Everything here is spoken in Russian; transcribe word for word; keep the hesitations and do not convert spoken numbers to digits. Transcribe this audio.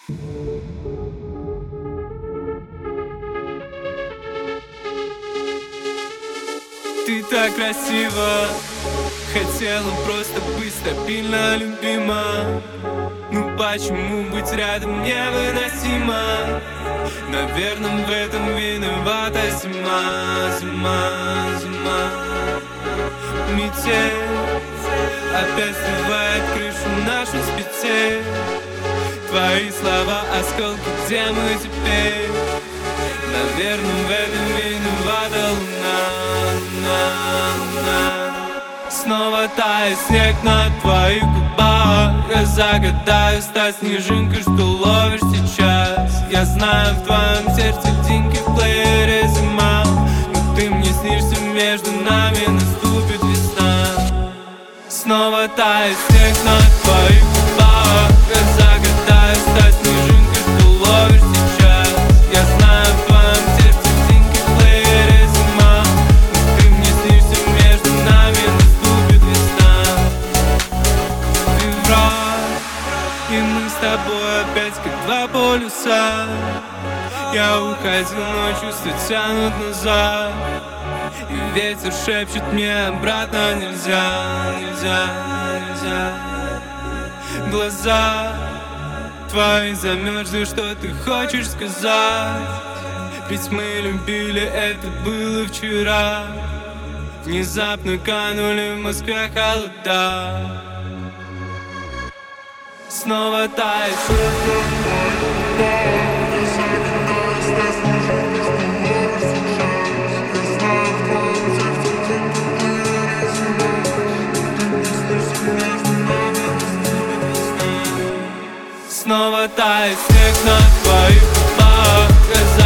Ты так красива, хотела просто быть стабильно любима. Ну почему быть рядом невыносимо? Наверное, в этом виновата зима, зима, зима. Метель опять срывает крышу нашу спецель. Твои слова осколки, где мы теперь? Наверное, в этом виновата луна, луна, луна. Снова тает снег на твоих губах. Я загадаю стать снежинкой, что ловишь сейчас. Я знаю, в твоем сердце деньги в плеере зима. Но ты мне снишься, между нами наступит весна. Снова тает снег на твоих губах. Я загадаю стать снежинкой, что ловишь сейчас. Я знаю, в твоем сердце деньги в плеере зима. Но ты мне снишься, между нами наступит весна. Февраль, и мы с тобой опять как два полюса. Я уходил, но чувства тянут назад. И ветер шепчет мне обратно: нельзя, нельзя, нельзя. Глаза твои замерзли, что ты хочешь сказать? Ведь мы любили, это было вчера. Внезапно канули в Москве холода. Снова тает Снова тает снег на твоих губах.